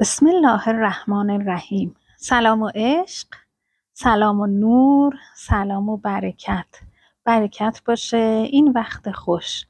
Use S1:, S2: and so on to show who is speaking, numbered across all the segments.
S1: بسم الله الرحمن الرحیم. سلام و عشق، سلام و نور، سلام و برکت باشه این وقت خوش.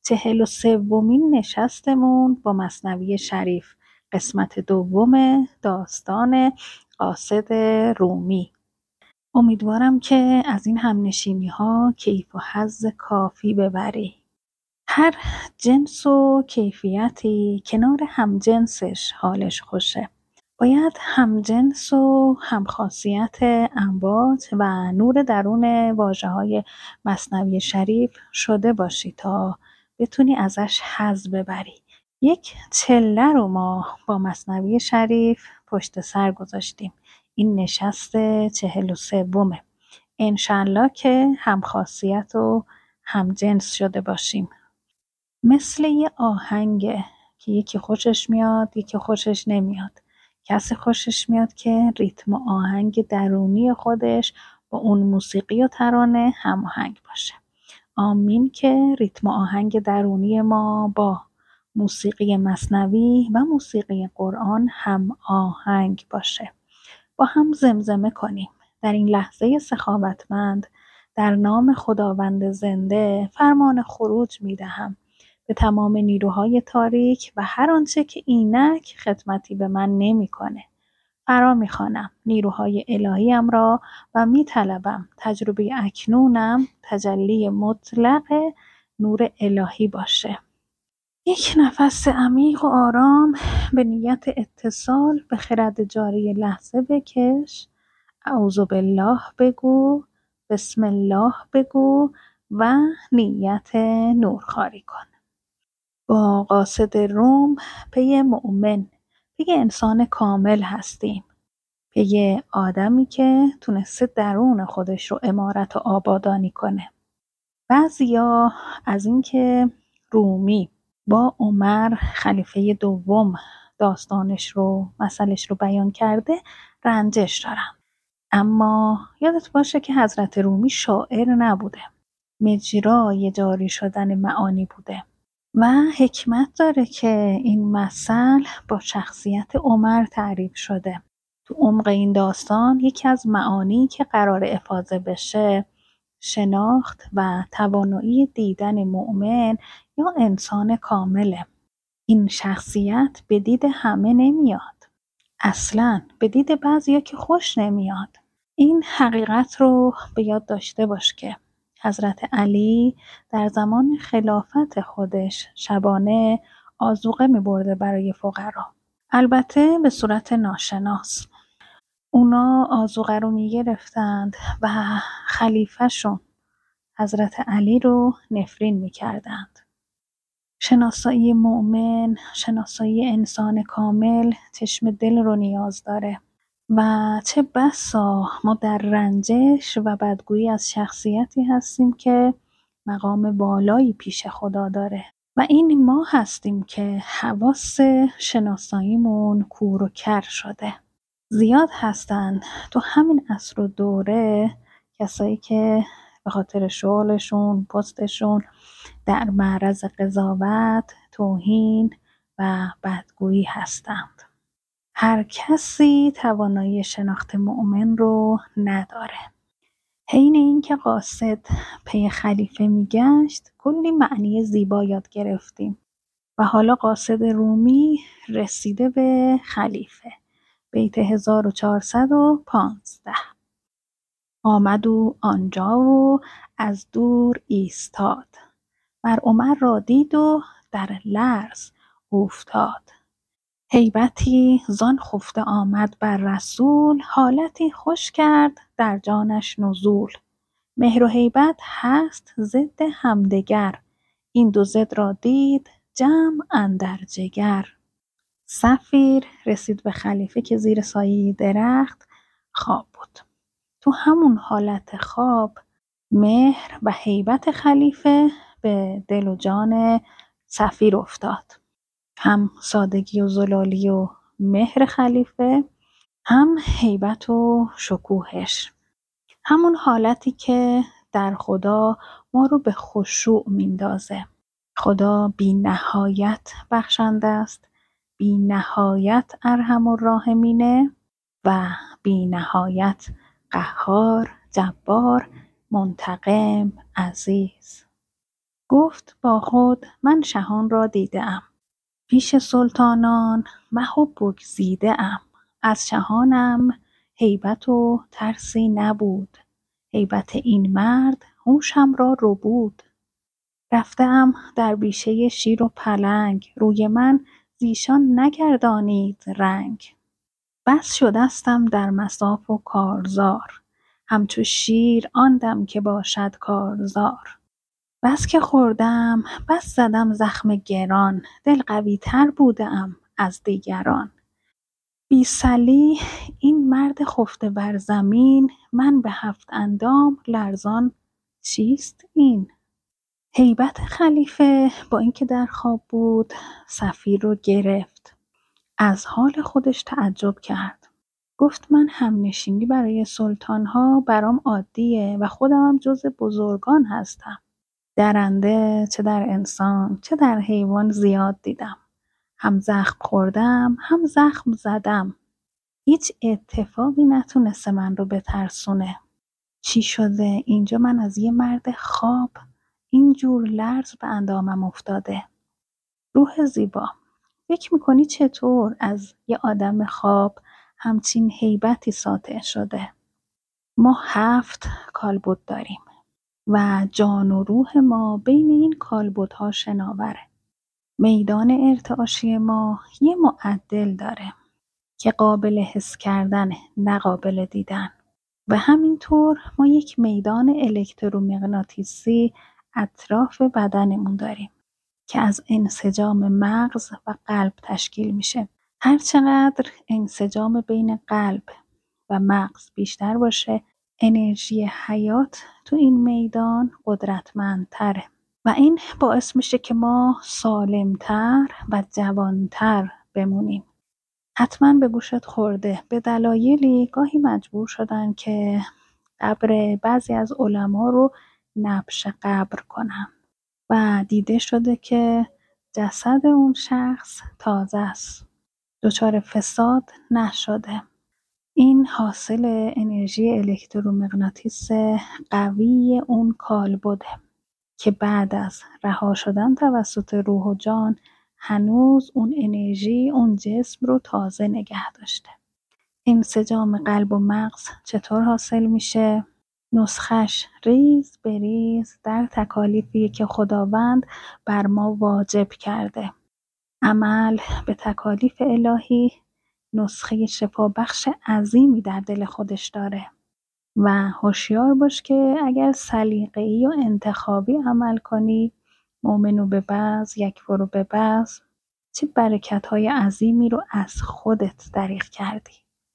S1: 43مین نشستمون با مثنوی شریف، قسمت دوم داستان قاصد رومی. امیدوارم که از این همنشینی ها کیف و حظ کافی ببری. هر جنس و کیفیتی کنار همجنسش حالش خوشه. باید همجنس و همخاصیت امواج و نور درون واژه‌های مثنوی شریف شده باشی تا بتونی ازش حظ ببری. یک چله رو ما با مثنوی شریف پشت سر گذاشتیم. این نشست 43مه. انشالله که همخاصیت و همجنس شده باشیم. مثل یه آهنگه که یکی خوشش میاد یکی خوشش نمیاد. کسی خوشش میاد که ریتم و آهنگ درونی خودش با اون موسیقی و ترانه هماهنگ باشه. آمین که ریتم و آهنگ درونی ما با موسیقی مثنوی و موسیقی قرآن هم آهنگ باشه. با هم زمزمه کنیم. در این لحظه سخاوتمند در نام خداوند زنده فرمان خروج میدهم به تمام نیروهای تاریک و هر آنچه که اینک خدمتی به من نمیکنه. فرا میخوانم نیروهای الهیم را و میطلبم تجربه اکنونم تجلی مطلق نور الهی باشه. یک نفس عمیق و آرام به نیت اتصال به خرد جاری لحظه بکش. اعوذ بالله بگو، بسم الله بگو و نیت نورخواری کن. با قاصد روم پی مؤمن، پی انسان کامل هستیم. پی آدمی که تونسته درون خودش رو عمارت و آبادانی کنه. بعضیا از اینکه رومی با عمر خلیفه دوم داستانش رو مثلش رو بیان کرده رنجش دارن. اما یادت باشه که حضرت رومی شاعر نبوده. مجرای جاری شدن معانی بوده. و حکمت داره که این مثل با شخصیت عمر تعریف شده. تو عمق این داستان یکی از معانی که قرار افاضه بشه شناخت و توانایی دیدن مؤمن یا انسان کامله. این شخصیت به دید همه نمیاد. اصلاً به دید بعضیا که خوش نمیاد. این حقیقت رو به یاد داشته باش که حضرت علی در زمان خلافت خودش شبانه آذوقه می‌برده برای فقرا. البته به صورت ناشناس. اونا آذوقه رو می‌گرفتند و خلیفه‌شون حضرت علی رو نفرین می‌کردند. شناسایی مؤمن، شناسایی انسان کامل چشم دل رو نیاز داره. و چه بسا ما در رنجش و بدگویی از شخصیتی هستیم که مقام بالایی پیش خدا داره و این ما هستیم که حواس شناساییمون کور و کر شده. زیاد هستن تو همین عصر و دوره کسایی که به خاطر شغلشون، پستشون در معرض قضاوت، توهین و بدگویی هستند. هر کسی توانایی شناخت مؤمن رو نداره. حین اینکه قاصد پی خلیفه میگشت کلی معنی زیبا یاد گرفتیم و حالا قاصد رومی رسیده به خلیفه. بیت 1415 آمد او آنجا و از دور ایستاد. بر عمر را دید و در لرز اوفتاد. هیبتی زان خفته آمد بر رسول، حالتی خوش کرد در جانش نزول. مهر و هیبت هست ضد همدگر، این دو ضد را دید جمع اندر جگر. صفیر رسید به خلیفه که زیر سایه درخت خواب بود. تو همون حالت خواب مهر و هیبت خلیفه به دل و جان صفیر افتاد. هم سادگی و زلالی و مهر خلیفه، هم هیبت و شکوهش. همون حالتی که در خدا ما رو به خشوع میندازه. خدا بی نهایت بخشنده است، بی نهایت ارحم الراحمینه و بی نهایت قهار، جبار، منتقم، عزیز. گفت با خود من شهان را دیده‌ام، پیش سلطانان مه و بگزیده‌ام. از شهانم هیبت و ترسی نبود، هیبت این مرد هوشم را ربود. رفته‌ام در بیشه شیر و پلنگ، روی من زیشان نگردانید رنگ. بس شدستم در مصاف و کارزار، همچو شیر آن دم که باشد کارزار. بس که خوردم بس زدم زخم گران، دل قوی تر بوده‌ام از دیگران. بی صلیح این مرد خفته بر زمین، من به 7 اندام لرزان چیست این؟ هیبت خلیفه با اینکه در خواب بود صفیر رو گرفت، از حال خودش تعجب کرد. گفت من همنشینی برای سلطان‌ها برام عادیه و خودمم جز بزرگان هستم. درنده چه در انسان چه در حیوان زیاد دیدم، هم زخم خوردم هم زخم زدم، هیچ اتفاقی نتونسته من رو بترسونه. چی شده اینجا من از یه مرد خواب اینجور لرز به اندامم افتاده؟ روح زیبا، فکر میکنی چطور از یه آدم خواب همچین هیبتی ساطع شده؟ ما 7 کالبد داریم و جان و روح ما بین این کالبدها شناوره. میدان ارتعاشی ما یه معدل داره که قابل حس کردنه، نه قابل دیدن. و همینطور ما یک میدان الکترومغناطیسی اطراف بدنمون داریم که از انسجام مغز و قلب تشکیل میشه. هرچقدر انسجام بین قلب و مغز بیشتر باشه، انرژی حیات تو این میدان قدرتمندتره و این باعث میشه که ما سالمتر و جوانتر بمونیم. حتما به گوشت خورده به دلایلی گاهی مجبور شدن که قبر بعضی از علما رو نبش قبر کنن و دیده شده که جسد اون شخص تازه است، دچار فساد نشده. این حاصل انرژی الکترومغناطیس قوی اون کالبده که بعد از رها شدن توسط روح و جان هنوز اون انرژی اون جسم رو تازه نگه داشته. انسجام قلب و مغز چطور حاصل میشه؟ نسخش ریز به ریز در تکالیفی که خداوند بر ما واجب کرده. عمل به تکالیف الهی نسخه شفابخش عظیمی در دل خودش داره و هوشیار باش که اگر سلیقه‌ای و انتخابی عمل کنی، مؤمنو به بعض یکفروا به بعض، چه برکت‌های عظیمی رو از خودت دریغ کردی.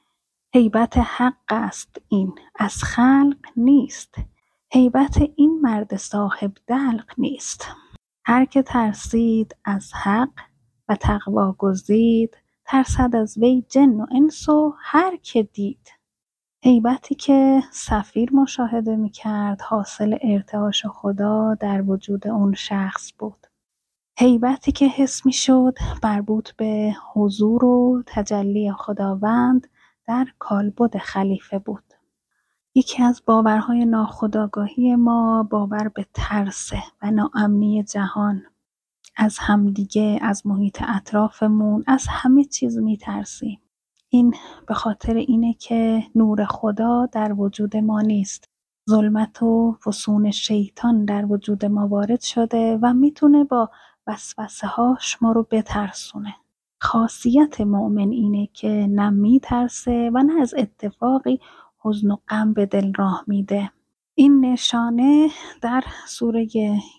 S1: هیبت حق است این، از خلق نیست. هیبت این مرد صاحب دلق نیست. هر که ترسید از حق و تقوا گزید، ترسد از وی جن و انس و هر که دید. هیبتی که صفیر مشاهده می‌کرد حاصل ارتعاش خدا در وجود اون شخص بود. هیبتی که حس می‌شد مربوط به حضور و تجلی خداوند در کالبد خلیفه بود. یکی از باورهای ناخودآگاهی ما باور به ترس و ناامنی جهان. از همدیگه، از محیط اطرافمون، از همه چیز میترسیم. این به خاطر اینه که نور خدا در وجود ما نیست. ظلمت و فسون شیطان در وجود ما وارد شده و میتونه با وسوسه هاش ما رو بترسونه. خاصیت مؤمن اینه که نه میترسه و نه از اتفاقی حزن و غم به دل راه میده. این نشانه در سوره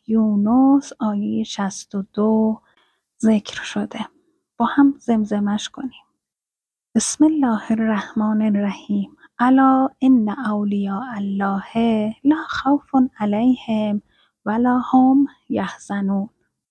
S1: یونس آیه 62 ذکر شده. با هم زمزمش کنیم. بسم الله الرحمن الرحیم. الا ان اولیاء الله لا خوف علیهم ولا هم یحزنون.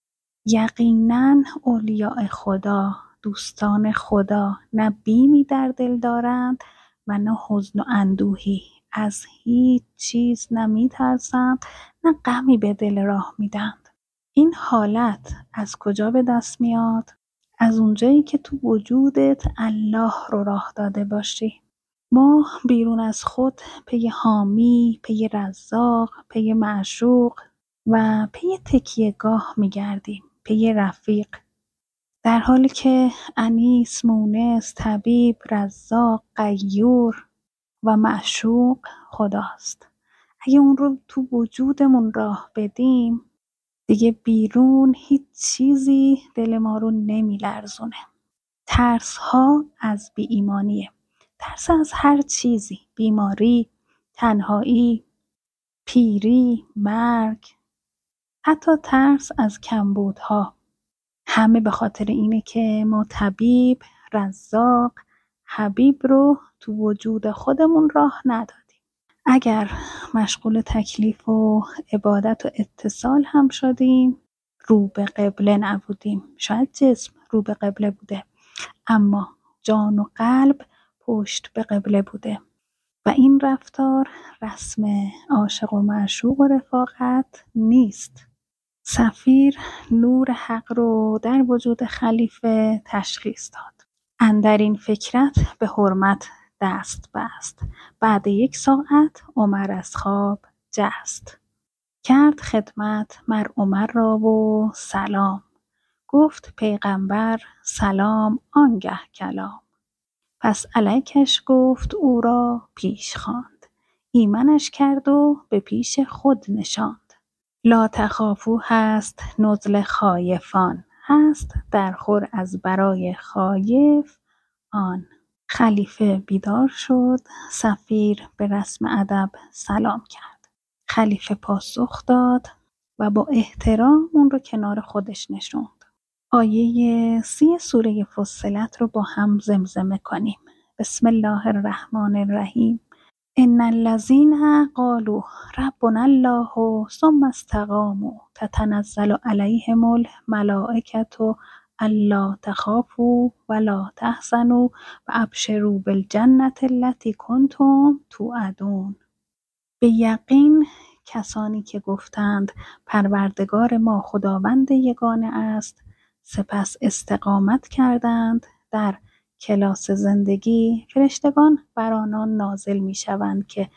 S1: یقینا اولیاء خدا، دوستان خدا، نه بیمی در دل دارند و نه حزن و اندوهی. از هیچ چیز نمی ترسند نه غمی به دل راه میدند. این حالت از کجا به دست میاد؟ از اونجایی که تو وجودت الله رو راه داده باشی. ما بیرون از خود پی حامی، پی رزاق، پی معشوق و پی تکیهگاه میگردیم، پی رفیق، در حالی که انیس، مونس، طبیب، رزاق، غیور و معشوق خداست. اگه اون رو تو وجودمون راه بدیم دیگه بیرون هیچ چیزی دل ما رو نمیلرزونه. ترس ها از بی ایمانیه. ترس از هر چیزی، بیماری، تنهایی، پیری، مرگ، حتی ترس از کمبودها. همه به خاطر اینه که ما طبیب، رزاق، حبیب رو تو وجود خودمون راه ندادیم. اگر مشغول تکلیف و عبادت و اتصال هم شدیم، رو به قبله نبودیم. شاید جسم رو به قبله بوده اما جان و قلب پشت به قبله بوده و این رفتار رسم عاشق و معشوق و رفاقت نیست. سفیر نور حق رو در وجود خلیفه تشخیص داد. اندر این فکرت به حرمت دست بست. بعد 1 ساعت عمر از خواب جست. کرد خدمت مر عمر را و سلام. گفت پیغمبر سلام آنگه کلام. پس علیکش گفت او را پیش خواند. ایمنش کرد و به پیش خود نشاند. لا تخافوا هست نزل خایفان، هست در خور از برای خایف آن. خلیفه بیدار شد، سفیر به رسم ادب سلام کرد. خلیفه پاسخ داد و با احترام اون رو کنار خودش نشوند. آیه 30 سوره فصلت رو با هم زمزمه کنیم. بسم الله الرحمن الرحیم. ان الذين قالوا ربنا الله ثم استقاموا تتنزل عليهم الملائكة الا تخافوا ولا تحزنوا وابشروا بالجنة التي كنتم توعدون. به یقین کسانی که گفتند پروردگار ما خداوند یگانه است، سپس استقامت کردند در کلاس زندگی، فرشتگان بر آنان نازل می‌شوند که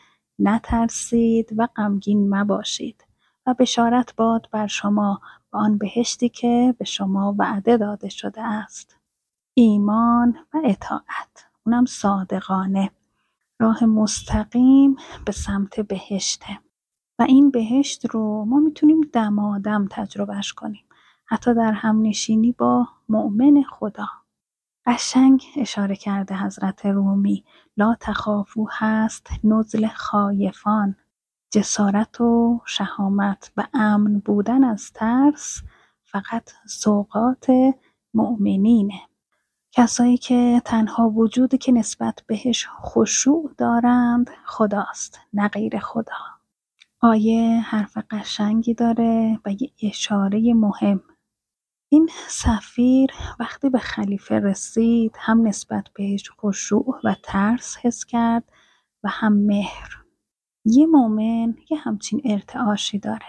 S1: نترسید و غمگین مباشید و بشارت باد بر شما به آن بهشتی که به شما وعده داده شده است. ایمان و اطاعت، اونم صادقانه، راه مستقیم به سمت بهشته و این بهشت رو ما میتونیم دمادم تجربهش کنیم، حتی در همنشینی با مؤمن خدا. قشنگ اشاره کرده حضرت رومی. لا تخافوا هست نزل خایفان، جسارت و شهامت و امن بودن از ترس فقط سوغات مؤمنینه. کسایی که تنها وجودی که نسبت بهش خشوع دارند خداست، نه غیر خدا. آیه حرف قشنگی داره و یه اشاره مهم. این سفیر وقتی به خلیفه رسید هم نسبت بهش خشوع و ترس حس کرد و هم مهر. یه مومن یه همچین ارتعاشی داره.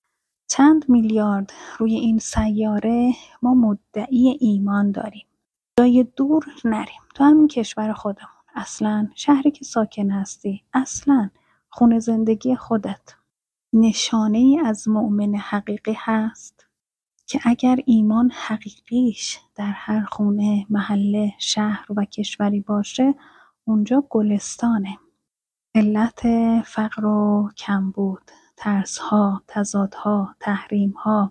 S1: چند میلیارد روی این سیاره ما مدعی ایمان داریم. جای دور نریم، تو همین کشور خودمون، اصلاً شهری که ساکن هستی، اصلاً خونه زندگی خودت، نشانه ای از مؤمن حقیقی هست که اگر ایمان حقیقیش در هر خونه، محله، شهر و کشوری باشه، اونجا گلستانه. علت فقر و کمبود، ترس‌ها، تضادها، تحریم‌ها،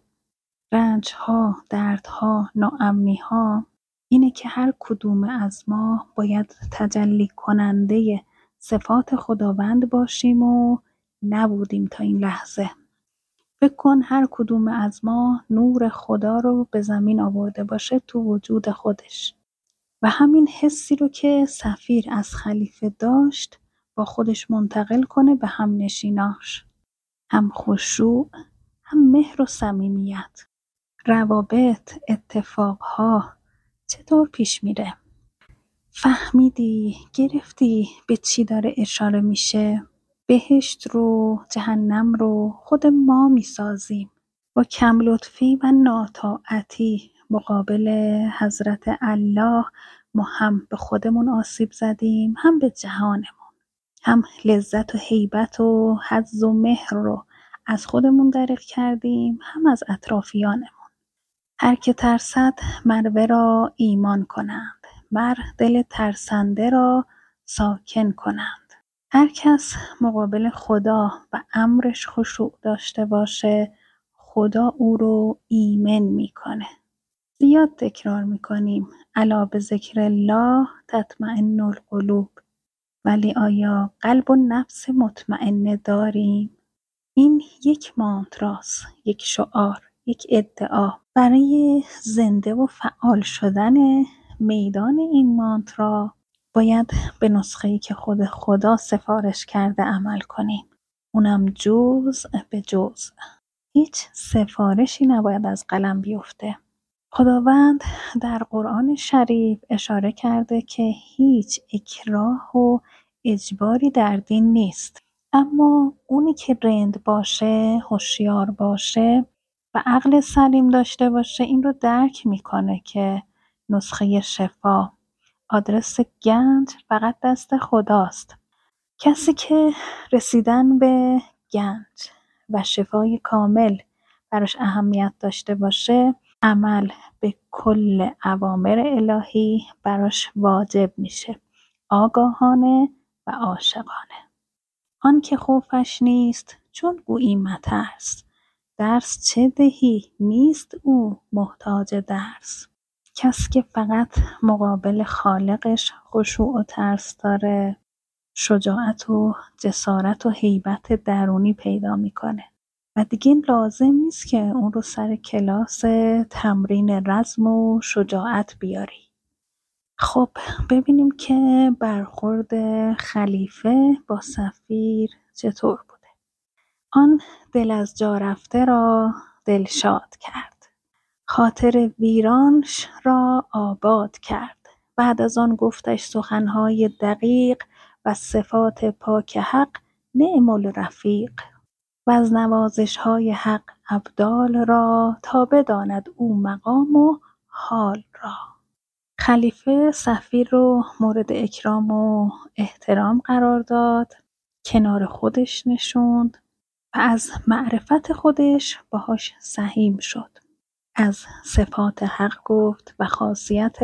S1: رنج‌ها، دردها، ناامنی‌ها اینه که هر کدوم از ما باید تجلی کننده صفات خداوند باشیم و نبودیم تا این لحظه. فکر کن هر کدوم از ما نور خدا رو به زمین آورده باشه تو وجود خودش و همین حسی رو که سفیر از خلیفه داشت با خودش منتقل کنه به هم نشیناش. هم خشوع، هم مهر و صمیمیت. روابط، اتفاقها چطور پیش میره؟ فهمیدی؟ گرفتی به چی داره اشاره میشه؟ بهشت رو، جهنم رو خود ما میسازیم. با کم لطفی و ناطاعتی مقابل حضرت الله ما هم به خودمون آسیب زدیم، هم به جهانمون. هم لذت و هیبت و حظ و مهر رو از خودمون دریغ کردیم، هم از اطرافیانمون. هر که ترسد مر را ایمان کنند، مر دل ترسنده را ساکن کنند. هر کس مقابل خدا و امرش خشوع داشته باشه، خدا او رو ایمن میکنه. زیاد تکرار میکنیم الا بذکر الله تطمئن القلوب، ولی آیا قلب و نفس مطمئنه داریم؟ این یک مانتراست، یک شعار، یک ادعا. برای زنده و فعال شدن میدان این مانترا باید به نسخه‌ای که خود خدا سفارش کرده عمل کنیم. اونم جزء به جزء. هیچ سفارشی نباید از قلم بیفته. خداوند در قرآن شریف اشاره کرده که هیچ اکراه و اجباری در دین نیست. اما اونی که رند باشه، هوشیار باشه و عقل سلیم داشته باشه این رو درک میکنه که نسخه شفا، آدرس گنج فقط دست خداست. کسی که رسیدن به گنج و شفای کامل براش اهمیت داشته باشه، عمل به کل اوامر الهی براش واجب میشه، آگاهانه و عاشقانه. آن که خوفش نیست چون گویی مترس، درس چه دهی نیست او محتاج درس. کسی که فقط مقابل خالقش خشوع و ترس داره، شجاعت و جسارت و هیبت درونی پیدا میکنه و دیگه لازم نیست که اون رو سر کلاس تمرین رزم و شجاعت بیاری. خب ببینیم که برخورد خلیفه با سفیر چطور بوده. آن دل از جا رفته را دلشاد کرد، خاطر ویرانش را آباد کرد. بعد از آن گفتش سخنهای دقیق و صفات پاک حق نعم الرفیق. و از نوازش‌های حق ابدال را، تا بداند او مقام و حال را. خلیفه سفیر رو مورد اکرام و احترام قرار داد، کنار خودش نشوند و از معرفت خودش باهاش سهیم شد. از صفات حق گفت و خاصیت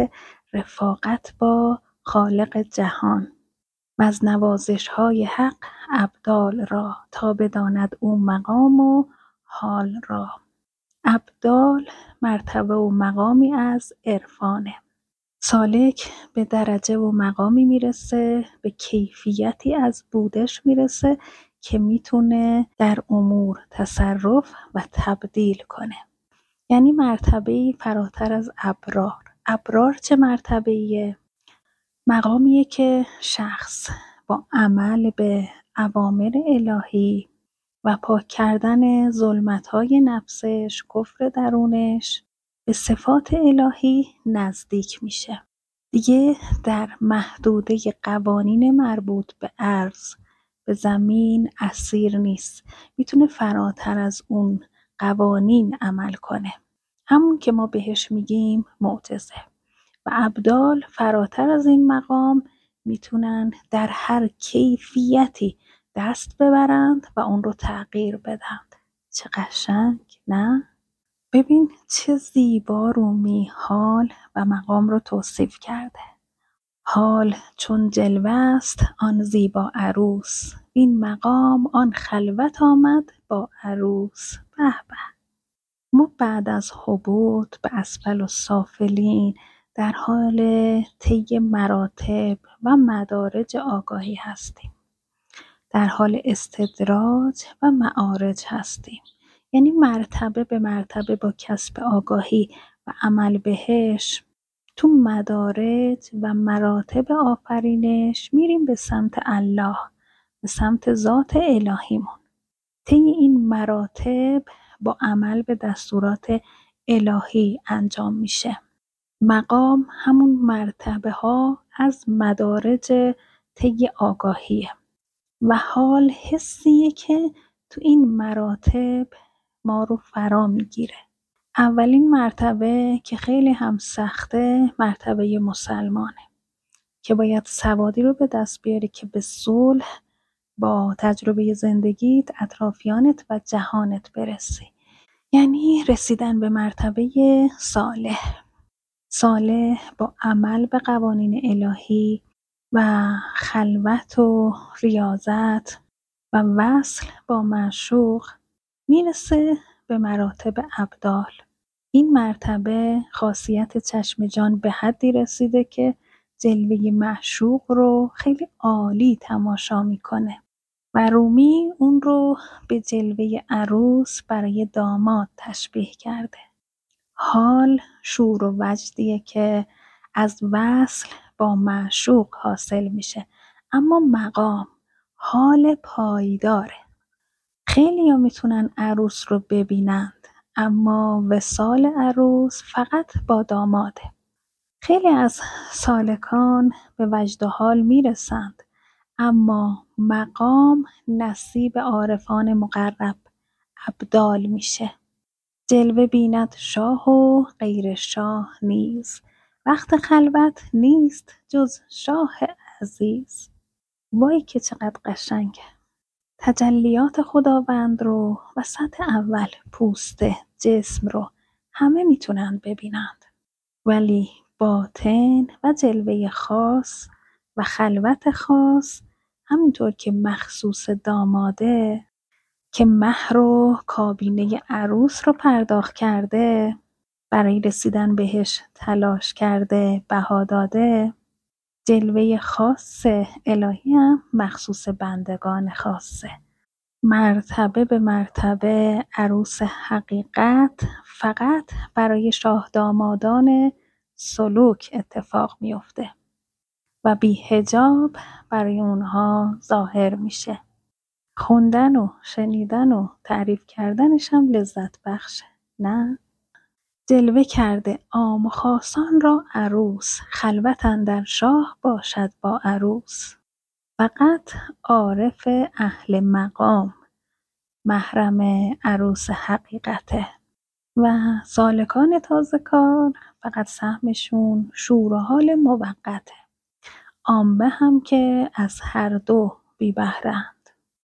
S1: رفاقت با خالق جهان. و از نوازش‌های حق ابدال را، تا بداند او مقام و حال را. ابدال مرتبه و مقامی از عرفانه. سالک به درجه و مقامی میرسه، به کیفیتی از بودش میرسه که میتونه در امور تصرف و تبدیل کنه. یعنی مرتبه‌ای فراتر از ابرار. ابرار چه مرتبه‌ایه؟ مقامیه که شخص با عمل به اوامر الهی و پاک کردن ظلمت‌های نفسش، کفر درونش، به صفات الهی نزدیک میشه. دیگه در محدوده قوانین مربوط به ارض، به زمین اسیر نیست. میتونه فراتر از اون قوانین عمل کنه. همون که ما بهش میگیم معجزه. و ابدال فراتر از این مقام میتونن در هر کیفیتی دست ببرند و اون رو تغییر بدند. چه قشنگ، نه؟ ببین چه زیبا رومی حال و مقام رو توصیف کرده. حال چون جلوه است آن زیبا عروس، این مقام آن خلوت آمد با عروس. به به. ما بعد از هبوط به اسفل السافلین در حال طی مراتب و مدارج آگاهی هستیم. در حال استدراج و معارج هستیم. یعنی مرتبه به مرتبه با کسب آگاهی و عمل بهش تو مدارج و مراتب آفرینش میریم به سمت الله، به سمت ذات الهیمون. طی این مراتب با عمل به دستورات الهی انجام میشه. مقام همون مرتبه ها از مدارج طی آگاهیه و حال حسیه که تو این مراتب ما رو فرا میگیره. اولین مرتبه که خیلی هم سخته مرتبه مسلمانه که باید سوادی رو به دست بیاری که به صلح با تجربه زندگیت، اطرافیانت و جهانت برسی. یعنی رسیدن به مرتبه صالح. صالح با عمل به قوانین الهی و خلوت و ریاضت و وصل با معشوق میرسه به مراتب ابدال. این مرتبه خاصیت چشم جان به حدی رسیده که جلوه معشوق رو خیلی عالی تماشا میکنه و رومی اون رو به جلوه عروس برای داماد تشبیه کرده. حال شور و وجدیه که از وصل با معشوق حاصل میشه، اما مقام حال پایداره. خیلیا میتونن عروس رو ببینند، اما وصال عروس فقط با داماده. خیلی از سالکان به وجد و حال میرسند، اما مقام نصیب عارفان مقرب ابدال میشه. جلوه بیند شاه و غیر شاه نیز، وقت خلوت نیست جز شاه عزیز. وای که چقدر قشنگه. تجلیات خداوند رو وسط اول پوست جسم رو همه میتونن ببینند، ولی باطن و جلوه خاص و خلوت خاص، همینطور که مخصوص داماده که مهر و کابینه عروس رو پرداخت کرده، برای رسیدن بهش تلاش کرده، بها داده، جلوه خاص الهی هم مخصوص بندگان خاصه. مرتبه به مرتبه عروس حقیقت فقط برای شاه دامادان سلوک اتفاق میفته و بی حجاب برای اونها ظاهر میشه. خوندن و شنیدن و تعریف کردنش هم لذت بخشه، نه؟ جلوه کرده عام و خاصان را عروس، خلوت اندر شاه باشد با عروس. فقط عارف اهل مقام محرم عروس حقیقته و سالکان تازه کار فقط سهمشون شور و حال موقته. عامه هم که از هر دو بی بهره‌اند.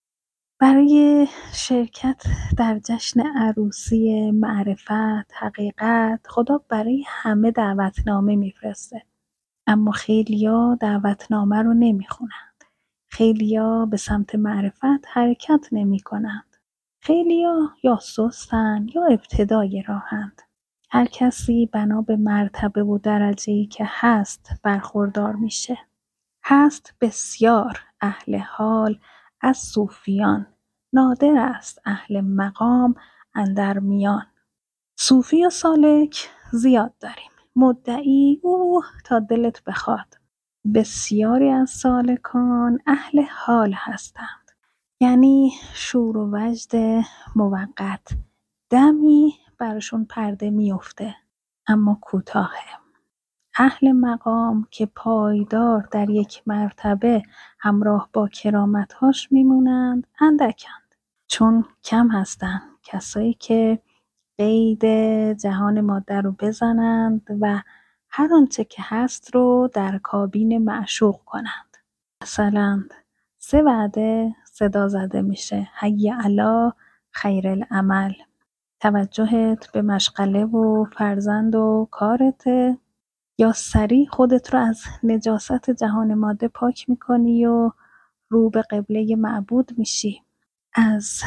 S1: برای شرکت در جشن عروسی معرفت حقیقت خدا برای همه دعوتنامه میفرسته، اما خیلیا دعوتنامه رو نمیخونند. خیلیا به سمت معرفت حرکت نمی کنند. خیلیا یا سستن یا ابتدای راهند. هر کسی بنا به مرتبه و درجه‌ای که هست برخوردار میشه. هست بسیار اهل حال از صوفیان، نادر است اهل مقام اندر میان. صوفی و سالک زیاد داریم، مدعی او تا دلت بخواد. بسیاری از سالکان اهل حال هستند، یعنی شور و وجد موقت، دمی براشون پرده میفته اما کوتاهه. اهل مقام که پایدار در یک مرتبه همراه با کرامتهاش میمونند اندکند، چون کم هستند کسایی که قید جهان ماده رو بزنند و هر آنچه که هست رو در کابین معشوق کنند. مثلا 3 وعده صدا زده میشه: حی علی خیر العمل، توجهت به مشغله و فرزند و کارته، یا سریع خودت رو از نجاست جهان ماده پاک میکنی و رو به قبله معبود میشی. از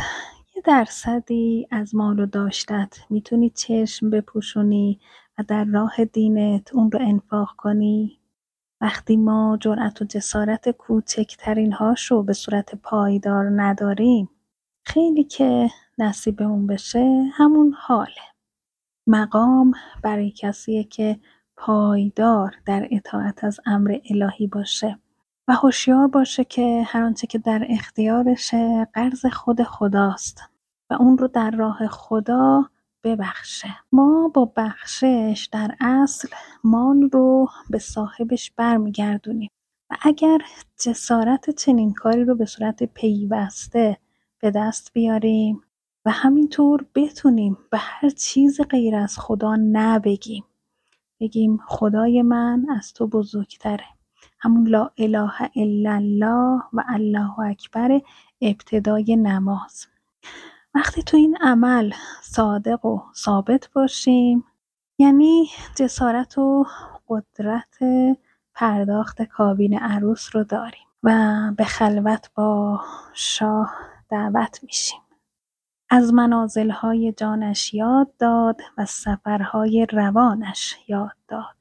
S1: 1% از مال و داشتت میتونی چشم بپوشونی و در راه دینت اون رو انفاق کنی. وقتی ما جرأت و جسارت کوچکترین هاشو به صورت پایدار نداریم، خیلی که نصیبمون بشه همون حاله. مقام برای کسیه که پایدار در اطاعت از امر الهی باشه و هوشیار باشه که هر آنچه که در اختیارشه قرض خود خداست و اون رو در راه خدا ببخشه. ما با بخشش در اصل مال رو به صاحبش برمیگردونیم و اگر جسارت چنین کاری رو به صورت پیوسته به دست بیاریم، و همینطور بتونیم به هر چیز غیر از خدا نبگیم، بگیم خدای من از تو بزرگتره. همون لا اله الا الله و الله اکبر ابتدای نماز. وقتی تو این عمل صادق و ثابت باشیم، یعنی جسارت و قدرت پرداخت کابین عروس رو داریم و به خلوت با شاه دعوت میشیم. از منازل‌های جانش یاد داد و سفرهای روانش یاد داد.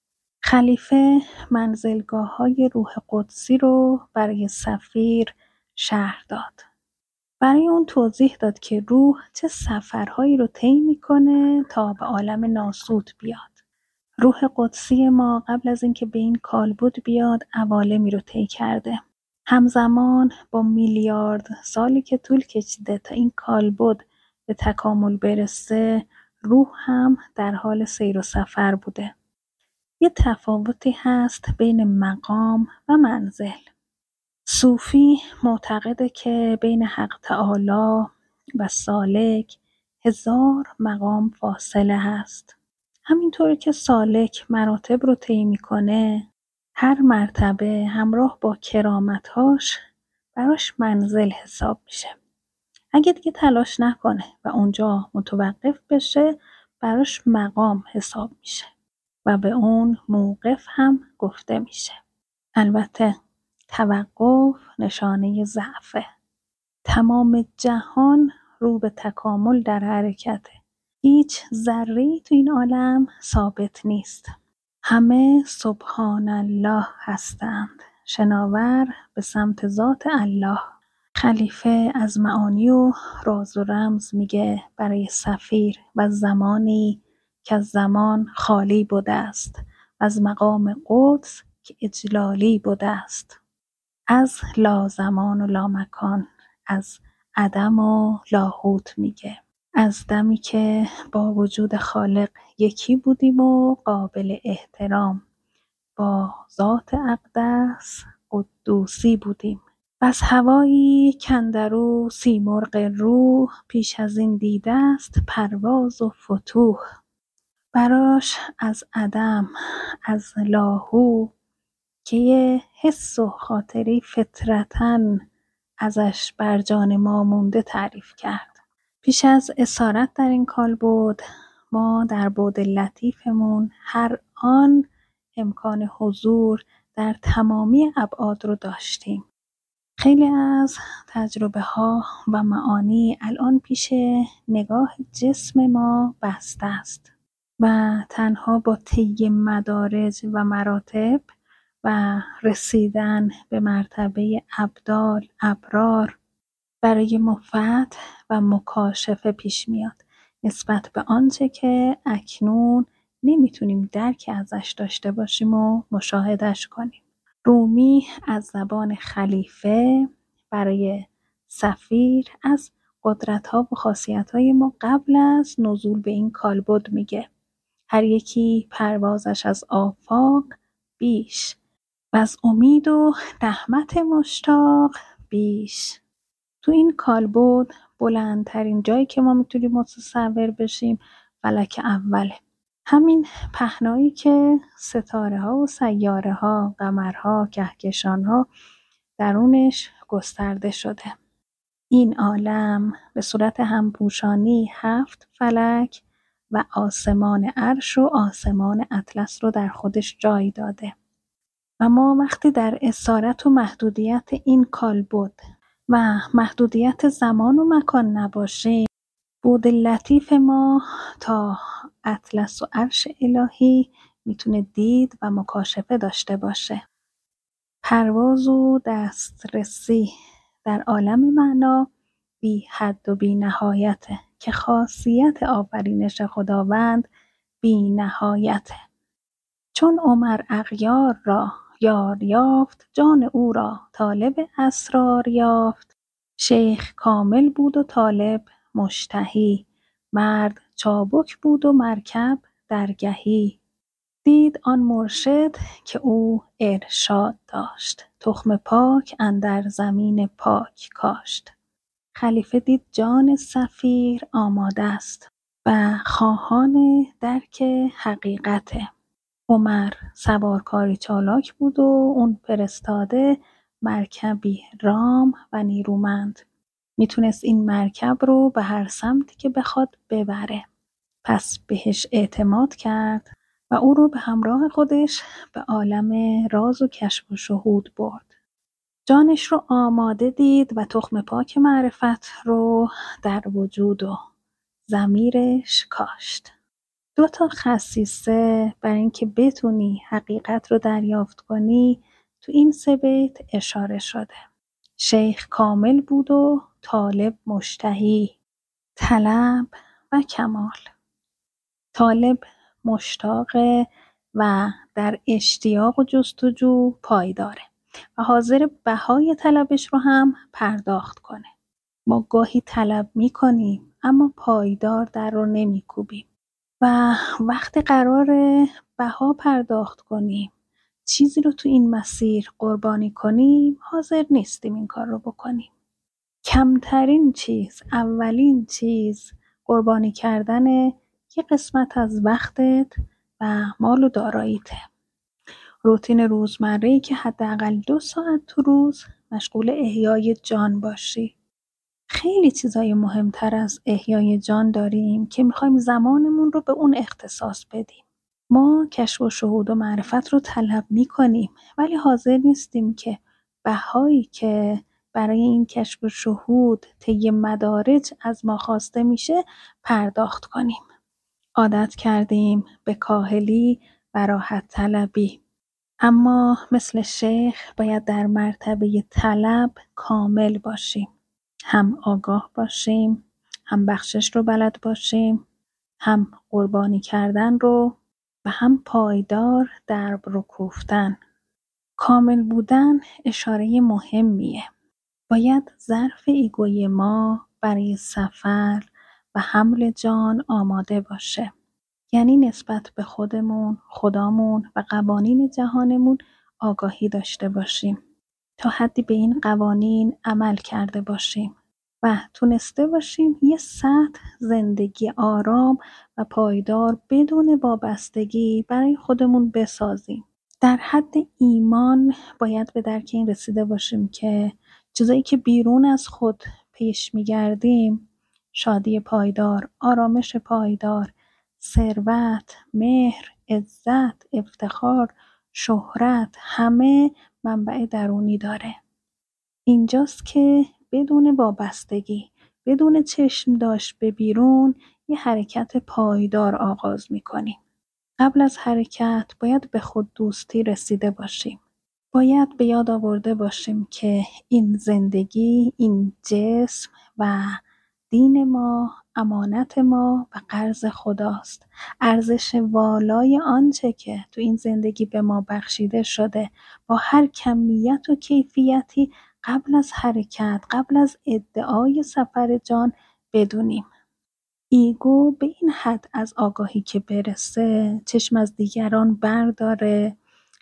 S1: خلیفه منزلگاه‌های روح قدسی رو برای سفیر شرح داد. برای اون توضیح داد که روح چه سفرهایی رو طی میکنه تا به عالم ناسوت بیاد. روح قدسی ما قبل از اینکه به این کالبد بیاد عوالمی رو طی کرده. همزمان با میلیارد سالی که طول کشیده تا این کالبد به تکامل برسه، روح هم در حال سیر و سفر بوده. یه تفاوتی هست بین مقام و منزل. صوفی معتقده که بین حق تعالی و سالک 1000 مقام فاصله هست. همینطور که سالک مراتب رو طی میکنه، هر مرتبه همراه با کرامتهاش براش منزل حساب میشه. اگه دیگه تلاش نکنه و اونجا متوقف بشه، براش مقام حساب میشه و به اون موقف هم گفته میشه. البته توقف نشانه ضعفه. تمام جهان رو به تکامل در حرکته. هیچ ذره‌ای تو این عالم ثابت نیست. همه سبحان الله هستند، شناور به سمت ذات الله. خلیفه از معانی و راز و رمز میگه برای سفیر و زمانی که از زمان خالی بوده است، از مقام قدس که اجلالی بوده است، از لا زمان و لا مکان، از عدم و لاهوت میگه، از دمی که با وجود خالق یکی بودیم و قابل احترام، با ذات اقدس قدوسی بودیم. از هوایی کاندرو سیمرغ روح، پیش از این دیده است پرواز و فتوح. براش از عدم، از لاهو که یه حس و خاطری فطرتاً ازش بر جان ما مونده تعریف کرد. پیش از اسارت در این کالبد، ما در بعد لطیفمون هر آن امکان حضور در تمامی ابعاد رو داشتیم. خیلی از تجربه ها و معانی الان پیش نگاه جسم ما بسته است و تنها با طی مدارج و مراتب و رسیدن به مرتبه ابدال ابرار برای مفت و مکاشفه پیش میاد نسبت به آنچه که اکنون نمیتونیم درکی ازش داشته باشیم و مشاهدش کنیم. رومی از زبان خلیفه برای سفیر از قدرت‌ها و خاصیت‌های ما قبل از نزول به این کالبد میگه. هر یکی پروازش از آفاق بیش و از امید و رحمت مشتاق بیش. تو این کالبد بلندترین جایی که ما میتونیم متصور بشیم فلک اوله. همین پهنایی که ستاره ها و سیاره ها، قمرها، کهکشان ها درونش گسترده شده. این عالم به صورت همپوشانی 7 فلک و آسمان عرش و آسمان اطلس رو در خودش جای داده. و ما وقتی در اسارت و محدودیت این کالبد و محدودیت زمان و مکان نباشیم، بود لطیف ما تا اطلس و عرش الهی میتونه دید و مکاشفه داشته باشه. پرواز و دسترسی در عالم معنا بی حد و بی نهایته که خاصیت آفرینش خداوند بی نهایته. چون عمر اغیار را یار یافت، جان او را طالب اسرار یافت. شیخ کامل بود و طالب مشتهی، مرد چابک بود و مرکب درگهی. دید آن مرشد که او ارشاد داشت، تخم پاک اندر زمین پاک کاشت. خلیفه دید جان سفیر آماده است و خواهان درک حقیقته. عمر سوارکاری چالاک بود و اون فرستاده مرکبی رام و نیرومند. میتونست این مرکب رو به هر سمتی که بخواد ببره. پس بهش اعتماد کرد و او رو به همراه خودش به عالم راز و کشف و شهود برد. جانش رو آماده دید و تخم پاک معرفت رو در وجود و ضمیرش کاشت. 2 خصیصه برای اینکه بتونی حقیقت رو دریافت کنی تو این 3 بیت اشاره شده. شیخ کامل بود و طالب مشتهی، طلب و کمال. طالب مشتاقه و در اشتیاق و جستجو پایداره و حاضر بهای طلبش رو هم پرداخت کنه. ما گاهی طلب میکنیم اما پایدار در رو نمیکوبیم و وقتی قراره بها پرداخت کنیم، چیزی رو تو این مسیر قربانی کنیم، حاضر نیستیم این کار رو بکنیم. کمترین چیز، اولین چیز قربانی کردن یه قسمت از وقتت و مال و داراییته. روتین روزمره‌ای که حداقل 2 ساعت تو روز مشغول احیای جان باشی. خیلی چیزای مهمتر از احیای جان داریم که میخوایم زمانمون رو به اون اختصاص بدیم. ما کشف و شهود و معرفت رو طلب میکنیم ولی حاضر نیستیم که بهایی که برای این کشف و شهود طی مدارج از ما خواسته میشه پرداخت کنیم. عادت کردیم به کاهلی و راحت طلبی. اما مثل شیخ باید در مرتبه طلب کامل باشیم. هم آگاه باشیم، هم بخشش رو بلد باشیم، هم قربانی کردن رو و هم پایدار درب رو کوفتن. کامل بودن اشاره مهمیه. باید ظرف ایگوی ما برای سفر و حمل جان آماده باشه. یعنی نسبت به خودمون، خدامون و قوانین جهانمون آگاهی داشته باشیم. تا حدی به این قوانین عمل کرده باشیم و تونسته باشیم یه سطح زندگی آرام و پایدار بدون وابستگی برای خودمون بسازیم. در حد ایمان باید به درک این رسیده باشیم که چیزایی که بیرون از خود پیش می‌گردیم، شادی پایدار، آرامش پایدار، ثروت، مهر، عزت، افتخار، شهرت، همه منبع درونی داره. اینجاست که بدون وابستگی، بدون چشم داشت به بیرون، یه حرکت پایدار آغاز می‌کنیم. قبل از حرکت باید به خود دوستی رسیده باشیم. باید به یاد آورده باشیم که این زندگی، این جسم و دین ما، امانت ما و قرض خداست. ارزش والای آنچه که تو این زندگی به ما بخشیده شده با هر کمیت و کیفیتی قبل از حرکت، قبل از ادعای سفر جان بدونیم. ایگو به این حد از آگاهی که برسه چشم از دیگران برداره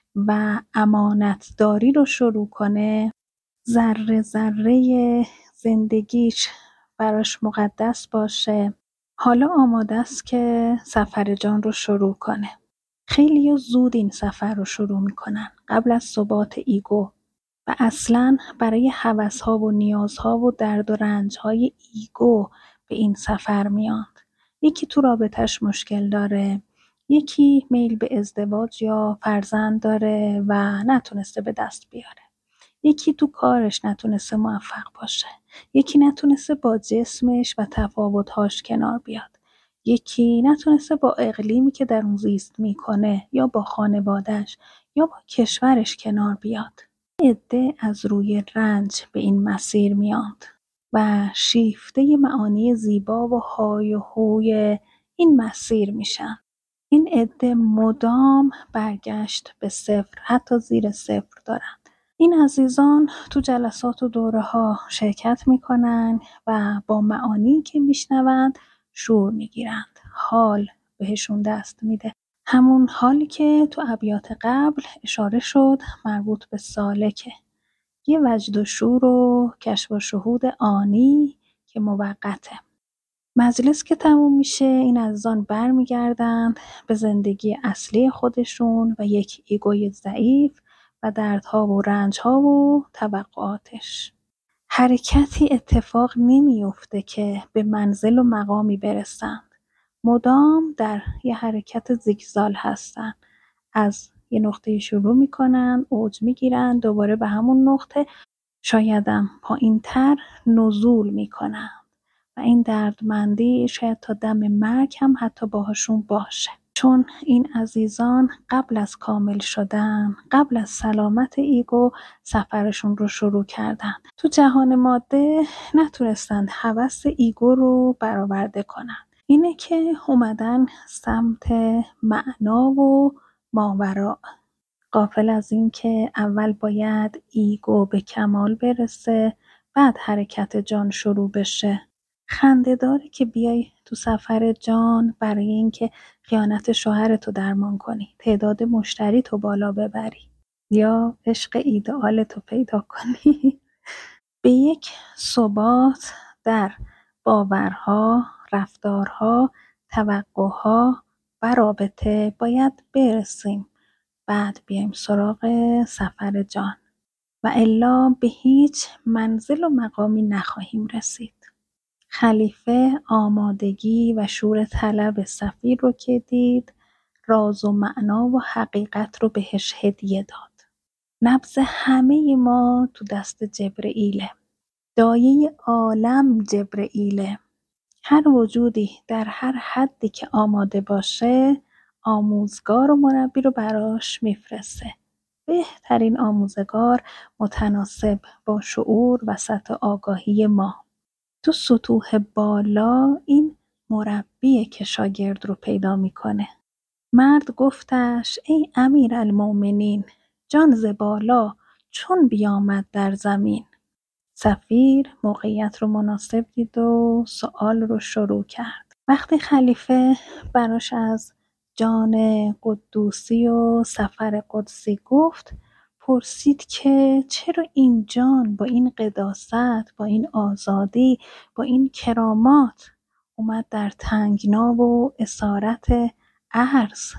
S1: و امانتداری رو شروع کنه، ذره ذره زندگیش براش مقدس باشه. حالا آماده است که سفر جان رو شروع کنه. خیلی زود این سفر رو شروع میکنن قبل از ثبات ایگو و اصلاً برای هوس‌ها و نیازها و درد و رنج‌های ایگو به این سفر میاند. یکی تو رابطش مشکل داره، یکی میل به ازدواج یا فرزند داره و نتونسته به دست بیاره. یکی تو کارش نتونسته موفق باشه. یکی نتونسته با جسمش و تفاوت‌هاش کنار بیاد. یکی نتونسته با اقلیمی که در اون زیست میکنه یا با خانواده‌اش یا با کشورش کنار بیاد. عده از روی رنج به این مسیر میاند و شیفته معانی زیبا و های و هوی این مسیر میشن. این عده مدام برگشت به صفر، حتی زیر صفر دارند. این عزیزان تو جلسات و دوره ها شرکت میکنن و با معانی که میشنوند شور میگیرند. حال بهشون دست میده. همون حالی که تو ابیات قبل اشاره شد مربوط به سالکه. یه وجد و شور و کشف و شهود آنی که موقته. مجلس که تموم میشه این عزیزان برمیگردند به زندگی اصلی خودشون و یک ایگوی ضعیف و دردها و رنجها و توقعاتش. حرکتی اتفاق نمیفته که به منزل و مقامی برسند. مدام در یه حرکت زیگزال هستن. از یه نقطه شروع میکنن، اوج میگیرن، دوباره به همون نقطه شایدم پایین تر نزول میکنن و این دردمندی شاید تا دم مرگ هم حتی باهاشون باشه. چون این عزیزان قبل از کامل شدن، قبل از سلامت ایگو سفرشون رو شروع کردن. تو جهان ماده نتونستند هوس ایگو رو برآورده کنن. اینه که اومدن سمت معنا و ماوراء. غافل از این که اول باید ایگو به کمال برسه، بعد حرکت جان شروع بشه. خنده داره که بیای تو سفر جان برای اینکه خیانت شوهرتو درمان کنی، تعداد مشتریتو بالا ببری یا عشق ایدئالتو پیدا کنی. به یک ثبات در باورها، رفتارها، توقعها و رابطه باید برسیم. بعد بیایم سراغ سفر جان و الا به هیچ منزل و مقامی نخواهیم رسید. خلیفه آمادگی و شور طلب سفیر رو که دید، راز و معنا و حقیقت رو بهش هدیه داد. نبض همه ما تو دست جبرئیله. دایه عالم جبرئیله. هر وجودی در هر حدی که آماده باشه آموزگار و مربی رو براش میفرسته. بهترین آموزگار متناسب با شعور و سطح آگاهی ما. تو سطوح بالا این مربیه که شاگرد رو پیدا میکنه. مرد گفتش ای امیرالمومنین، جان ز بالا چون بیامد در زمین. سفیر موقعیت رو مناسب دید و سوال رو شروع کرد. وقتی خلیفه براش از جان قدوسی و سفر قدسی گفت، پرسید که چرا این جان با این قداست، با این آزادی، با این کرامات اومد در تنگنا و اسارت عرض؟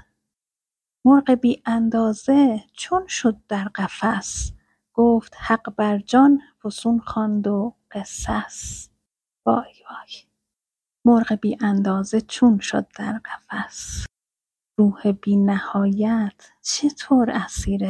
S1: مرغ بی اندازه چون شد در قفس؟ گفت حق بر جان فسون خواند و قصص. وای وای، مرغ بی اندازه چون شد در قفس؟ روح بی نهایت چطور اسیر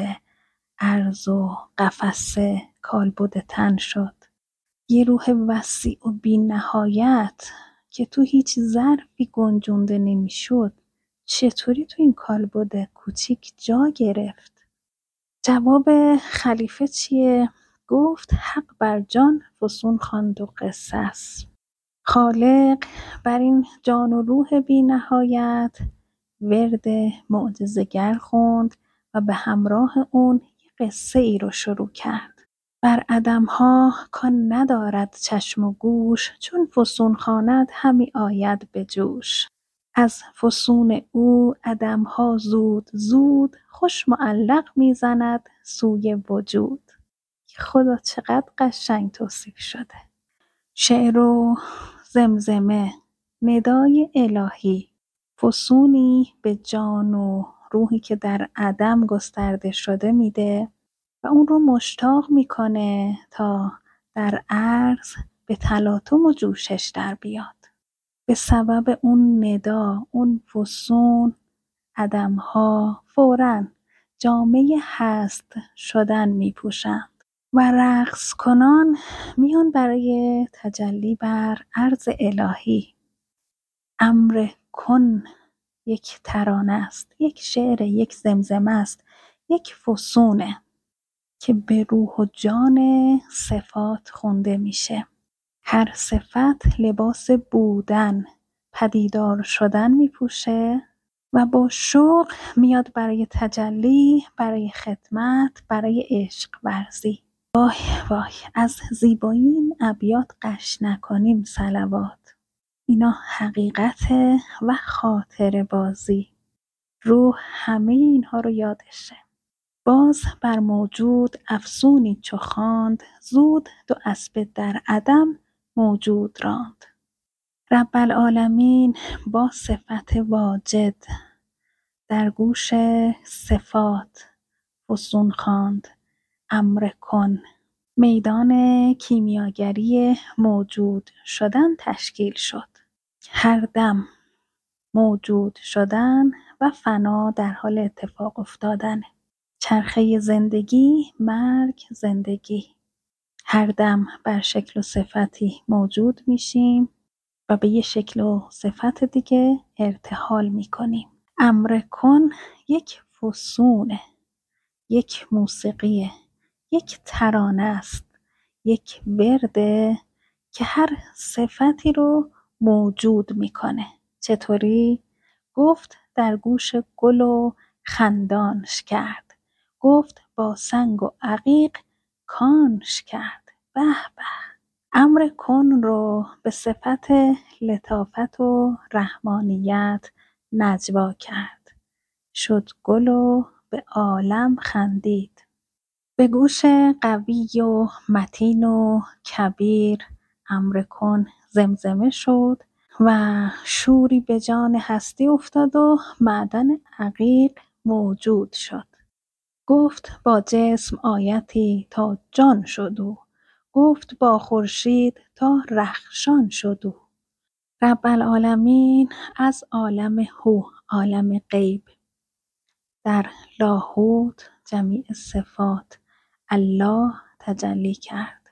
S1: عرض و قفس کالبد تن شد؟ یه روح وسیع و بی نهایت که تو هیچ ظرفی گنجونده نمیشد چطوری تو این کالبد کوچیک جا گرفت؟ جواب خلیفه چیه؟ گفت حق بر جان فسون خواند و قصص. خالق بر این جان و روح بی نهایت ورد معجزه‌گر خوند و به همراه اون یه قصه ای رو شروع کرد. بر عدمها کان ندارد چشم و گوش، چون فسون خواند همی آید به جوش. از فسون او عدمها زود زود، خوش معلق میزند سوی وجود. خدا چقدر قشنگ توصیف شده. شعر و زمزمه، ندای الهی، فسونی به جان و روحی که در عدم گسترده شده میده و اون رو مشتاق میکنه تا در عرض به تلاطم و جوشش در بیاد. به سبب اون ندا، اون فسون، عدمها فوراً جامه هست شدن میپوشند و رقص کنان میان برای تجلی بر عرض الهی. امر کن یک ترانه است، یک شعر، یک زمزمه است، یک فسونه که به روح و جان صفات خونده میشه. هر صفت لباس بودن، پدیدار شدن میپوشه و با شوق میاد برای تجلی، برای خدمت، برای عشق ورزی. وای وای، از زیبایی این ابیات غش نکنیم صلوات. اینا حقیقته و خاطر بازی. روح همه اینها رو یادشه. باز بر موجود افسونی چو خواند، زود دو اسبه در عدم موجود راند. رب العالمین با صفت واجد در گوش صفات فسون خواند امر کن. میدان کیمیاگری موجود شدن تشکیل شد. هر دم موجود شدن و فنا در حال اتفاق افتادن. چرخه زندگی، مرگ، زندگی. هر دم بر شکل و صفتی موجود میشیم و به یه شکل و صفت دیگه ارتحال میکنیم. امر کن یک فسونه، یک موسیقیه، یک ترانه است، یک ورده که هر صفتی رو موجود میکنه. چطوری؟ گفت در گوش گل و خندانش کرد، گفت با سنگ و عقیق کانش کرد. به به. امر کن رو به صفت لطافت و رحمانیت نجوا کرد. شد گل و به عالم خندید. به گوش قوی و متین و کبیر امر کن زمزمه شد و شوری به جان هستی افتاد و معدن عقیق موجود شد. گفت با جسم آیتی تا جان شد او، گفت با خورشید تا رخشان شد او. رب العالمین از عالم هو، عالم غیب، در لاهوت جمیع صفات الله تجلی کرد.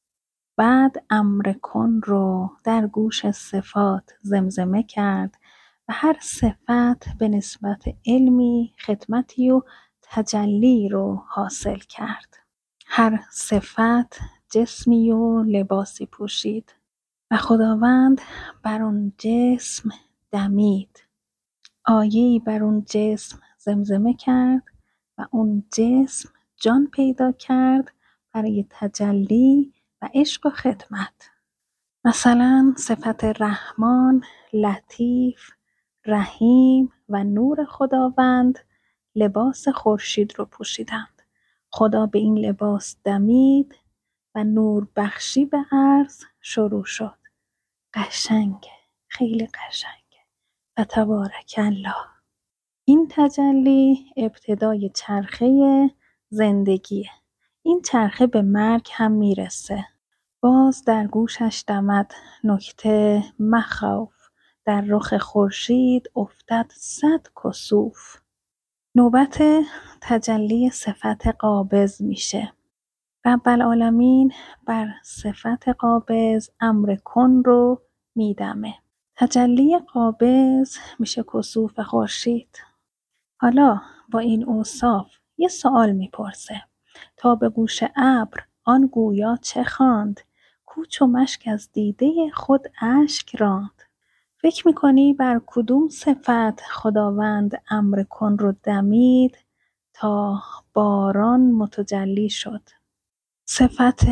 S1: بعد امر کن رو در گوش صفات زمزمه کرد و هر صفت به نسبت علمی، خدمتی و تجلی رو حاصل کرد. هر صفت جسمی و لباسی پوشید و خداوند بر اون جسم دمید. آیه‌ای بر اون جسم زمزمه کرد و اون جسم جان پیدا کرد برای تجلی و عشق و خدمت. مثلا صفت رحمان، لطیف، رحیم و نور خداوند لباس خورشید رو پوشیدند. خدا به این لباس دمید و نور بخشی به عرض شروع شد. قشنگه، خیلی قشنگه. و تبارک الله. این تجلی ابتدای چرخه زندگیه. این چرخه به مرگ هم میرسه. باز در گوشش دمد نکته مخوف، در رخ خورشید افتد 100 کسوف. نوبت تجلی صفت قابض میشه. رب العالمین بر صفت قابض امر کن رو میدمه. تجلی قابض میشه کسوف خورشید. حالا با این اوصاف یه سوال میپرسه. تا به گوش ابر آن گویا چه خواند، کوچ و مشک از دیده خود اشک راند. فکر میکنی بر کدوم صفت خداوند امر کن رو دمید تا باران متجلی شد؟ صفت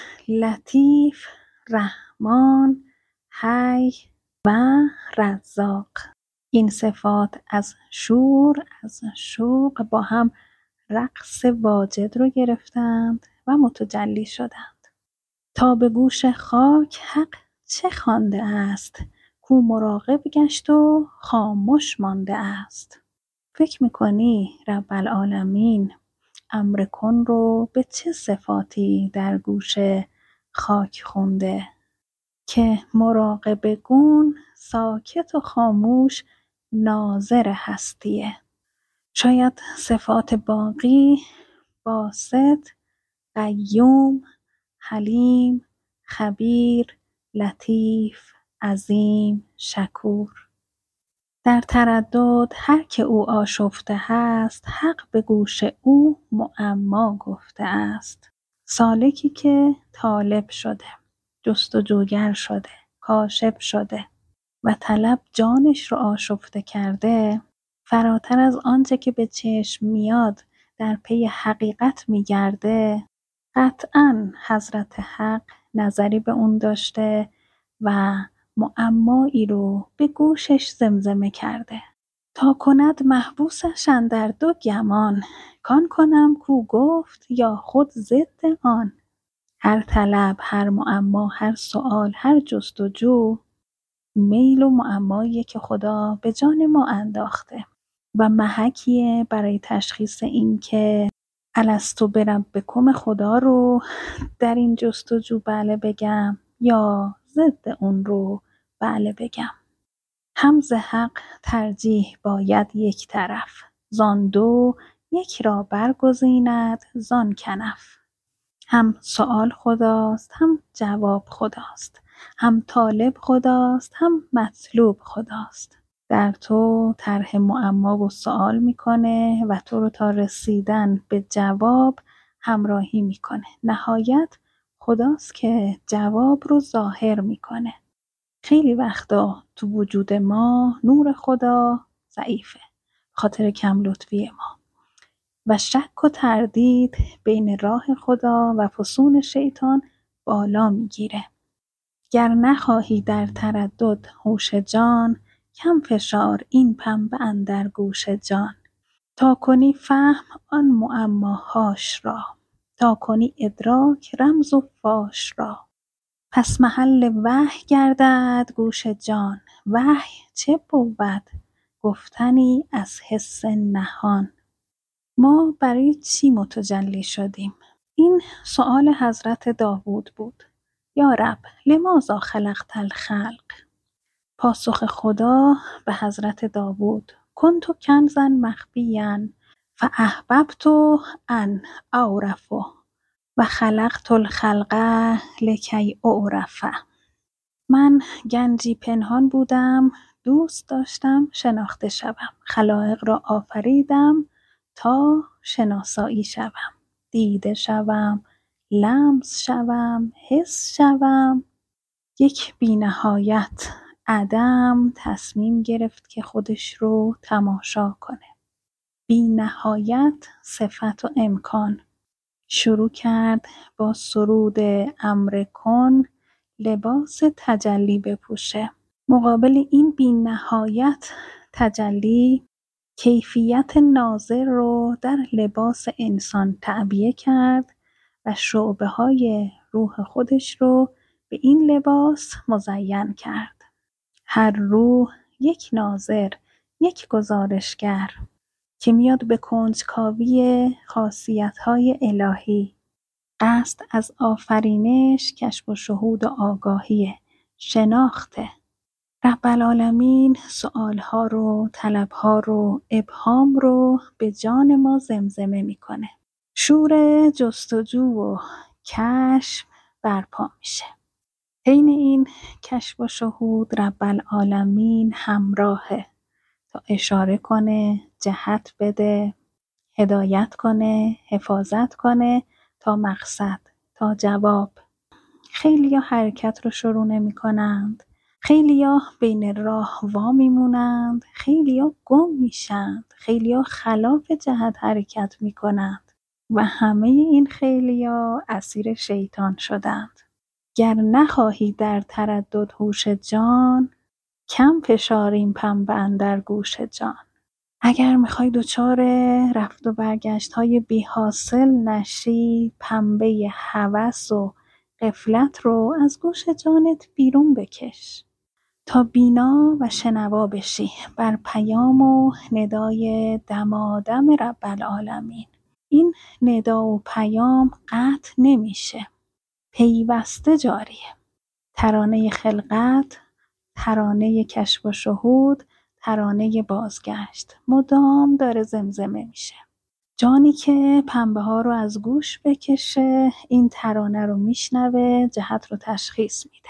S1: لطیف، رحمان، حی و رزاق. این صفات از شور، از شوق با هم رقص واجد رو گرفتند و متجلی شدند. تا به گوش خاک حق چه خوانده است، کو مراقب گشت و خاموش مانده است. فکر میکنی رب العالمین امر کن رو به چه صفاتی در گوش خاک خونده که مراقب گون، ساکت و خاموش، ناظر هستیه؟ شاید صفات باقی، باسط، قیوم، حلیم، خبیر، لطیف، عظیم، شکور. در تردد هر که او آشفته هست، حق به گوش او معما گفته است. سالکی که طالب شده، جستجوگر شده، کاشف شده و طلب جانش رو آشفته کرده، فراتر از آنچه که به چشم میاد در پی حقیقت میگرده، قطعاً حضرت حق نظری به اون داشته و معمایی رو به گوشش زمزمه کرده. تا کند محبوسش اندر دو گمان، کان کنم کو گفت یا خود ضد آن. هر طلب، هر معما، هر سوال، هر جستجو میل و معماییه که خدا به جان ما انداخته و محکیه برای تشخیص این که الستو بربکم خدا رو در این جستجو بله بگم یا ضد اون رو بله بگم. هم ز حق ترجیح باید یک طرف، زان دو یک را برگزیند زان کنف. هم سؤال خداست، هم جواب خداست، هم طالب خداست، هم مطلوب خداست. در تو طرح معما و سؤال میکنه و تو رو تا رسیدن به جواب همراهی میکنه. نهایت خداست که جواب رو ظاهر میکنه. خیلی وقتا تو وجود ما نور خدا ضعیفه خاطر کم لطفی ما و شک و تردید بین راه خدا و فسون شیطان بالا میگیره. گر نخواهی در تردد هوش جان، کم فشار این پنبه اندر گوش جان. تا کنی فهم آن معماهاش را، تا کنی ادراک رمز و فاش را. پس محل وحی گردد گوش جان، وحی چه بود؟ گفتنی از حس نهان. ما برای چی متجلی شدیم؟ این سؤال حضرت داوود بود. یا رب لماذا خلقت الخلق؟ پاسخ خدا به حضرت داوود: کنت کنزا مخفیا فاحببت ان اعرفه و خلقت الخلق لکی اعرف. من گنجی پنهان بودم، دوست داشتم شناخته شوم. خلایق را آفریدم تا شناسایی شوم، دیده شوم، لمس شوم، حس شوم. یک بی‌نهایت عدم تصمیم گرفت که خودش رو تماشا کنه. بی‌نهایت صفت و امکان شروع کرد با سرود امر کن لباس تجلی بپوشه. مقابل این بی‌نهایت تجلی کیفیت ناظر رو در لباس انسان تعبیه کرد و شعبه‌های روح خودش رو به این لباس مزین کرد. هر روح یک ناظر، یک گزارشگر که میاد به کنجکاوی خاصیت‌های الهی. قصد از آفرینش کشف و شهود و آگاهی، شناخته. رب العالمین سؤالها رو، طلبها رو، ابهام رو به جان ما زمزمه میکنه. شور جستجو و کشف برپا میشه. حین این کشف و شهود رب العالمین همراهه تا اشاره کنه، جهت بده، هدایت کنه، حفاظت کنه تا مقصد، تا جواب. خیلیا حرکت رو شروع نمی کنند. خیلیا بین راه وا میمونند. خیلیا گم میشند. خیلیا خلاف جهت حرکت میکنند و همه این خیلیا اسیر شیطان شدند. گر نخواهی در تردد هوش جان، کم فشار این پنبه اندر گوش جان. اگر میخوای دچار رفت و برگشت های بی حاصل نشی، پنبه هوس و غفلت رو از گوش جانت بیرون بکش تا بینا و شنوا بشی بر پیام و ندای دمادم رب العالمین. این ندا و پیام قطع نمیشه، پیوسته جاریه. ترانه خلقت، ترانه کشف و شهود، ترانه بازگشت مدام داره زمزمه میشه. جانی که پنبه ها رو از گوش بکشه این ترانه رو میشنوه، جهت رو تشخیص میده.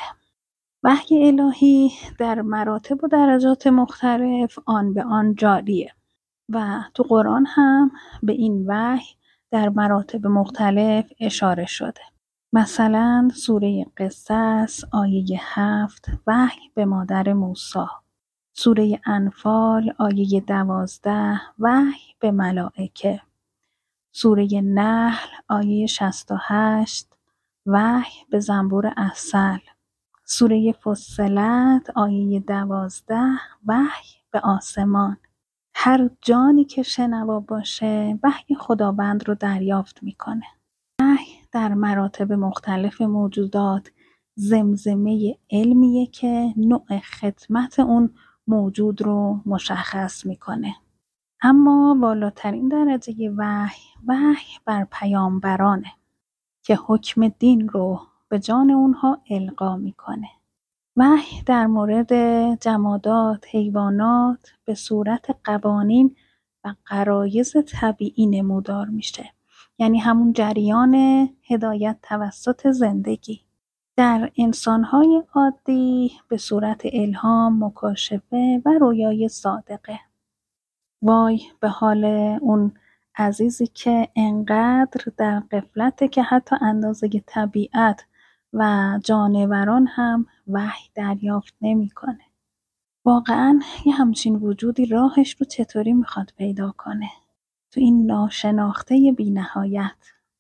S1: وحی الهی در مراتب و درجات مختلف آن به آن جاریه و تو قرآن هم به این وحی در مراتب مختلف اشاره شده. مثلا سوره قصص آیه 7 وحی به مادر موسی، سوره انفال آیه 12 وحی به ملائکه، سوره نحل آیه 68 وحی به زنبور عسل، سوره فصلت آیه 12 وحی به آسمان. هر جانی که شنوا باشه وحی خداوند رو دریافت میکنه. وحی در مراتب مختلف موجودات زمزمه علمیه که نوع خدمت اون موجود رو مشخص میکنه. اما بالاترین درجه وحی بر پیامبرانه که حکم دین رو به جان اونها القا میکنه. وحی در مورد جمادات، حیوانات به صورت قوانین و غرایز طبیعی نمودار میشه. یعنی همون جریان هدایت توسط زندگی. در انسانهای عادی به صورت الهام، مکاشفه و رویای صادقه. وای به حال اون عزیزی که انقدر در غفلته که حتی اندازه طبیعت و جانوران هم وحی دریافت نمیکنه. واقعا یه همچین وجودی راهش رو چطوری میخواد پیدا کنه تو این ناشناخته بی نهایت؟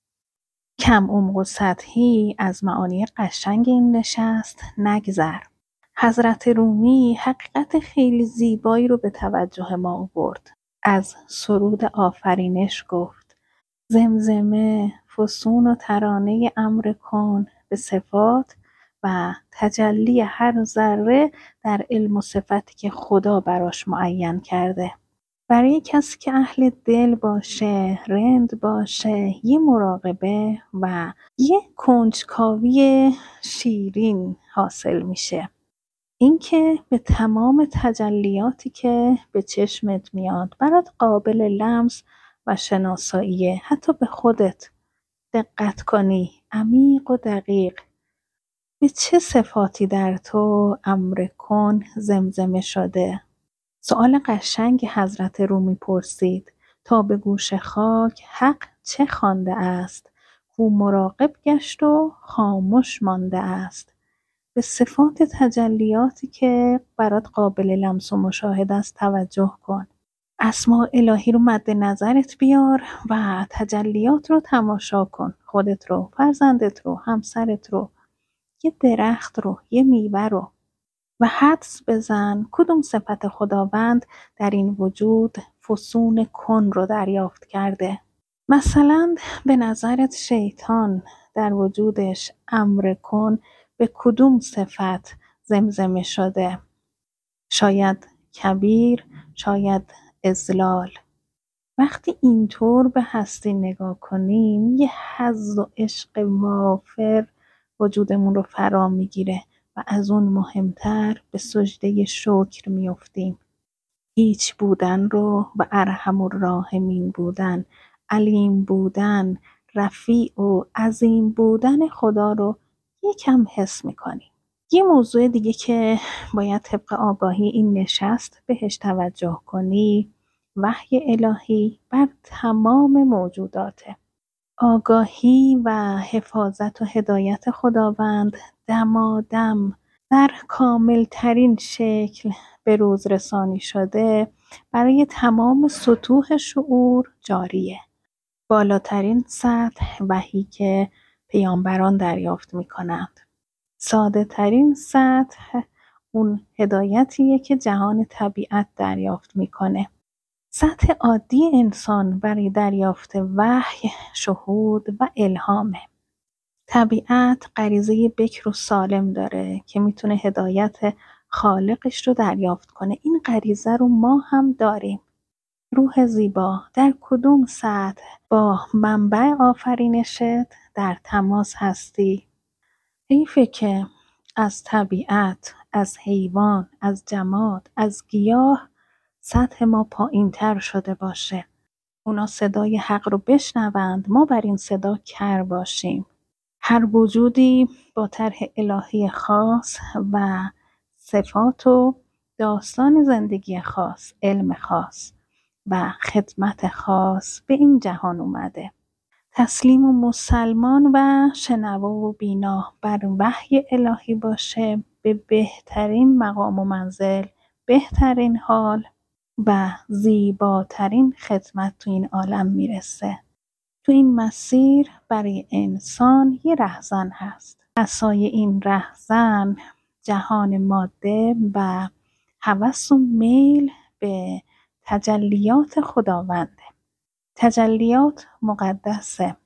S1: کم عمق و سطحی از معانی قشنگ این نشست نگذر. حضرت رومی حقیقت خیلی زیبایی رو به توجه ما آورد. از سرود آفرینش گفت: زمزمه، فسون و ترانه امر کن به صفات و تجلی هر ذره در علم و صفتی که خدا براش معین کرده. برای کسی که اهل دل باشه، رند باشه، یه مراقبه و یه کنجکاوی شیرین حاصل میشه. اینکه به تمام تجلیاتی که به چشمت میاد برات قابل لمس و شناساییه، حتی به خودت دقت کنی عمیق و دقیق به چه صفاتی در تو امر کن زمزمه شده. سؤال قشنگ حضرت رومی پرسید تا به گوش خاک حق چه خوانده است، او مراقب گشت و خاموش مانده است. به صفات تجلیاتی که برات قابل لمس و مشاهده است توجه کن. اسماء الهی رو مد نظرت بیار و تجلیات رو تماشا کن. خودت رو، فرزندت رو، همسرت رو، یه درخت رو، یه میوه رو و حدس بزن کدوم صفت خداوند در این وجود فسون کن رو دریافت کرده. مثلا به نظرت شیطان در وجودش امر کن به کدوم صفت زمزمه شده؟ شاید کبیر، شاید اذلال. وقتی اینطور به هستی نگاه کنیم یه حظ و عشق وافر وجودمون رو فرا میگیره و از اون مهمتر به سجده شکر میافتیم. هیچ بودن رو و ارحم الراحمین بودن، علیم بودن، رفیع و عظیم بودن خدا رو یکم حس میکنیم. یه موضوع دیگه که باید طبق آگاهی این نشست بهش توجه کنی وحی الهی بر تمام موجوداته. آگاهی و حفاظت و هدایت خداوند دمادم در کامل ترین شکل به روز رسانی شده برای تمام سطوح شعور جاریه. بالاترین سطح وحی که پیامبران دریافت می کنند. ساده ترین سطح اون هدایتیه که جهان طبیعت دریافت میکنه. سطح عادی انسان برای دریافت وحی، شهود و الهامه. طبیعت غریزه بکر و سالم داره که میتونه هدایت خالقش رو دریافت کنه. این غریزه رو ما هم داریم. روح زیبا در کدوم سطح با منبع آفرینشت در تماس هستی؟ حیفه که از طبیعت، از حیوان، از جماد، از گیاه سطح ما پایین تر شده باشه. اونا صدای حق رو بشنوند، ما بر این صدا کر باشیم. هر وجودی با طرح الهی خاص و صفات و داستان زندگی خاص، علم خاص و خدمت خاص به این جهان اومده. تسلیم و مسلمان و شنوا و بینا بر وحی الهی باشه به بهترین مقام و منزل، بهترین حال و زیباترین خدمت تو این عالم میرسه. تو این مسیر برای انسان یه رهزن هست. عصای این رهزن جهان ماده و هوس و میل به تجلیات خداونده. تجلیات مقدسه.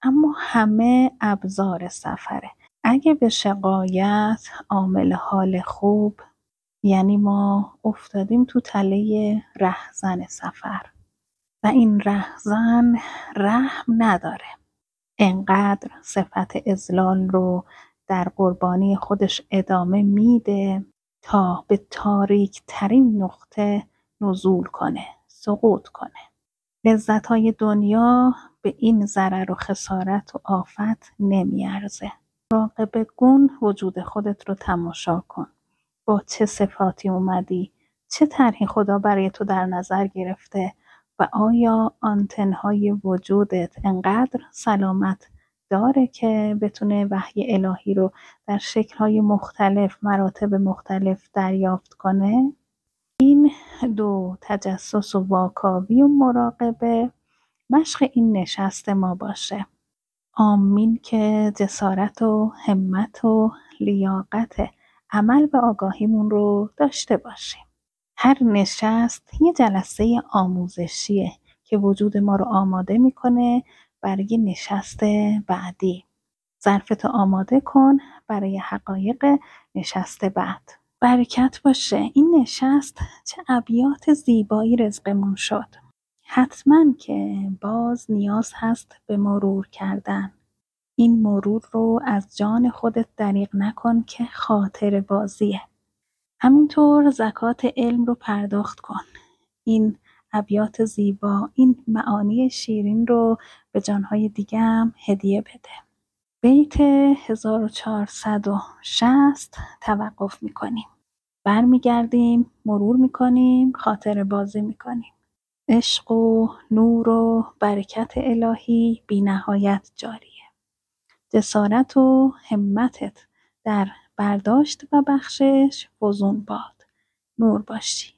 S1: اما همه ابزار سفره. اگه به شقایت عامل حال خوب، یعنی ما افتادیم تو تله رهزن سفر و این رهزن رحم نداره. انقدر صفت اذلال رو در قربانی خودش ادامه میده تا به تاریک ترین نقطه نزول کنه، سقوط کنه. لذت‌های دنیا به این ضرر و خسارت و آفت نمیارزه. مراقب گون وجود خودت رو تماشا کن. با چه صفاتی اومدی؟ چه طرحی خدا برای تو در نظر گرفته؟ و آیا آنتن‌های وجودت انقدر سلامت داره که بتونه وحی الهی رو در شکل‌های مختلف، مراتب مختلف دریافت کنه؟ این دو، تجسس و واکاوی و مراقبه، مشق این نشست ما باشه. آمین که جسارت و همت و لیاقت عمل به آگاهیمون رو داشته باشیم. هر نشست یه جلسه آموزشیه که وجود ما رو آماده میکنه برای نشست بعدی. ظرفتو آماده کن برای حقایق نشست بعد. برکت باشه. این نشست چه ابیات زیبایی رزقمون شد. حتما که باز نیاز هست به مرور کردن. این مرور رو از جان خودت دریغ نکن که خاطر بازیه. همینطور زکات علم رو پرداخت کن. این ابیات زیبا، این معانی شیرین رو به جانهای دیگه هم هدیه بده. بیت 1460 توقف میکنیم. برمیگردیم، مرور میکنیم، خاطر بازی میکنیم. عشق و نور و برکت الهی بی نهایت جاریه. جسارت و همتت در برداشت و بخشش فزون باد. نور باشی.